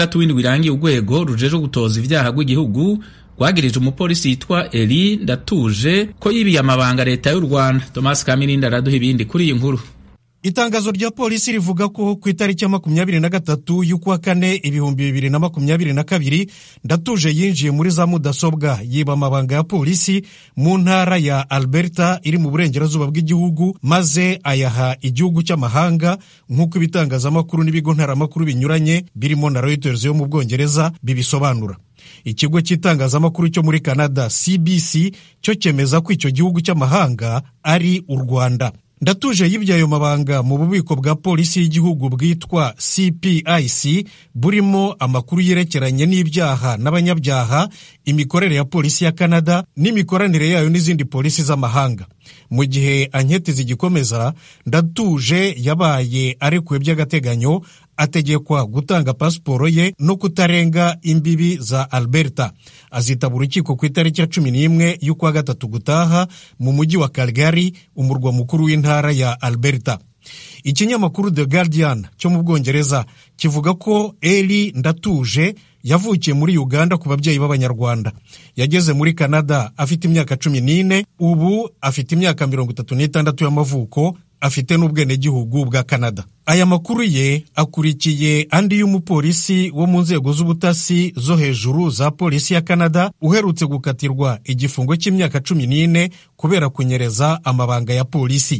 w'indwi irangiye urwego rujeje gutoza ivyaha rw'igihugu rwagirije umupolisi yitwa Eli Ndatuje ko yibiye amabanga leta y'u Rwanda. Thomas Kamirinda araduha ibindi kuri iyi nkuru. Itangazo rya polisi rivuga ko ku itariki ya 23 y'ukwa kane 2022 Ndatuje yinjiye muri za mudasobwa yiba amabanga ya polisi mu ntara ya Alberta iri mu burengerazuba bw'igihugu, maze ayaha igihugu cy'amahanga nk'uko ibitangazamakuru n'ibigo ntaramakuru binyuranye birimo na Reuters yo mu Bwongereza bibisobanura. Ikigo cy'itangazamakuru cyo muri Canada CBC cyo cyemeza ko icyo gihugu cy'amahanga ari u Rwanda. Ndatuje yibye ayo mabanga mu bubiko bwa polisi y'igihugu bwitwa CPIC burimo amakuru yerekeranye n'ibyaha n'abanyabyaha, imikorere ya polisi ya Canada n'imikoranire yayo n'izindi polisi z'amahanga. Mu gihe anketi zigikomeza, Ndatuje yabaye arekuwe by'agateganyo, ategekwa gutanga pasiporo ye no kutarenga imbibi za Alberta. Azitaba urukiko ku itariki ya 11 y'ukwa gatatu gutaha mu mujyi wa Calgary, umurwa mukuru w'intara ya Alberta. Ikinyamakuru The Guardian cyo mu Bwongereza kivuga ko Eli Ndatuje yavukiye muri Uganda ku babyeyi b'Abanyarwanda. Yageze muri Canada afite imyaka 14, ubu afite imyaka 36 y'amavuko, afite n'ubwenegihugu bwa Canada. Aya makuru ye akurikiye andi y'umupolisi wo mu nzego z'ubutasi zo hejuru za polisi ya Canada uherutse gukatirwa igifungo cy'imyaka 14 kubera kunyereza amabanga ya polisi.